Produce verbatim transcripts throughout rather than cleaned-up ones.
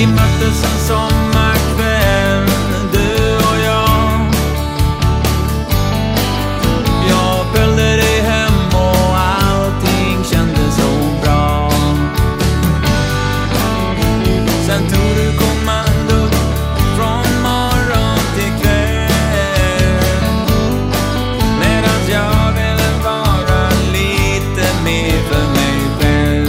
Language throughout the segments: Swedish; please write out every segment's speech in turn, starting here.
Vi möttes en sommarkväll, du och jag. Jag följde dig hem och allting kändes så bra. Sen tog du kommando från morgon till kväll, medan jag ville vara lite mer för mig själv.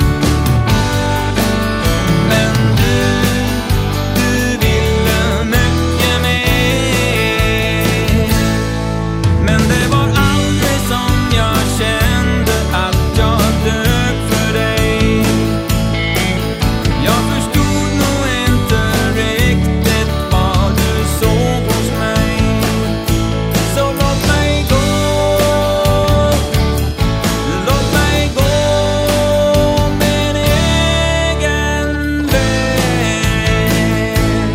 Men du, du ville mycket mer. Men det var aldrig som jag kände att jag dög för dig. Jag förstod nog inte riktigt vad du såg hos mig. Så låt mig gå, låt mig gå min egen väg.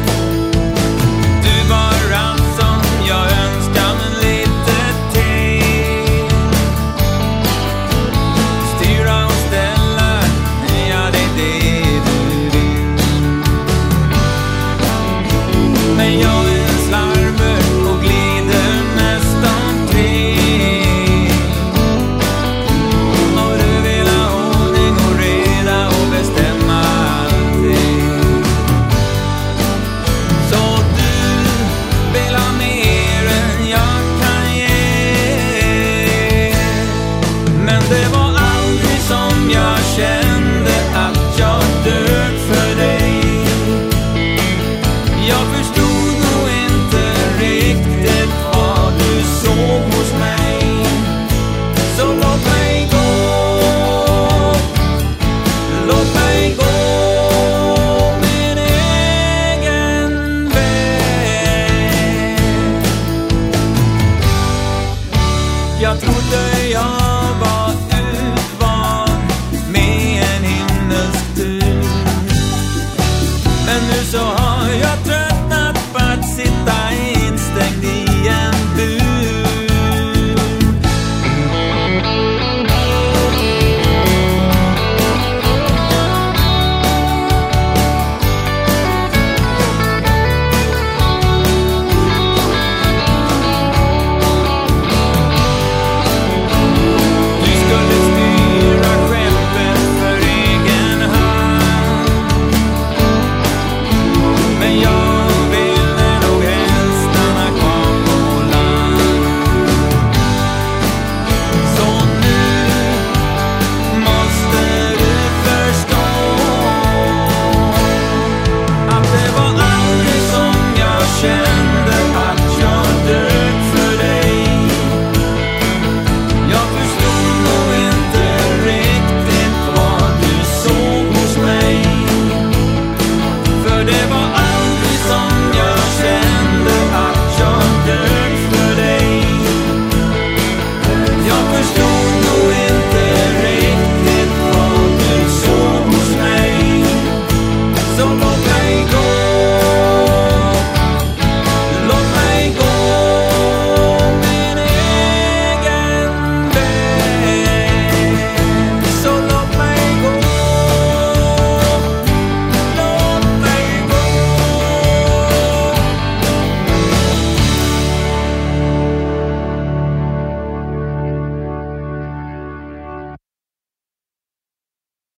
Du var allt som jag önskade, men lite till. Styra och ställa, ja det är det du vill. Men jag är en slarver och glider nästan till. Och du vill ha ordning och reda och bestämma allting. Så du vill ha mer än jag kan ge. Men det var aldrig som jag kände att jag dög för dig. Jag förstod nog inte riktigt vad du såg hos mig. Så låt mig gå, låt mig gå min egen väg. Jag trodde